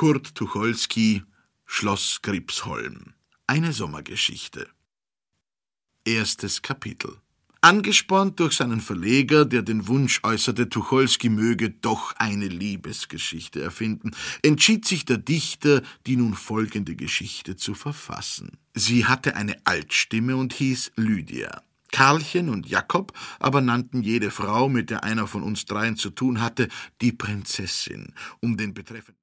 Kurt Tucholsky, Schloss Gripsholm. Eine Sommergeschichte. Erstes Kapitel. Angespornt durch seinen Verleger, der den Wunsch äußerte, Tucholsky möge doch eine Liebesgeschichte erfinden, entschied sich der Dichter, die nun folgende Geschichte zu verfassen. Sie hatte eine Altstimme und hieß Lydia. Karlchen und Jakob aber nannten jede Frau, mit der einer von uns dreien zu tun hatte, die Prinzessin, um den betreffenden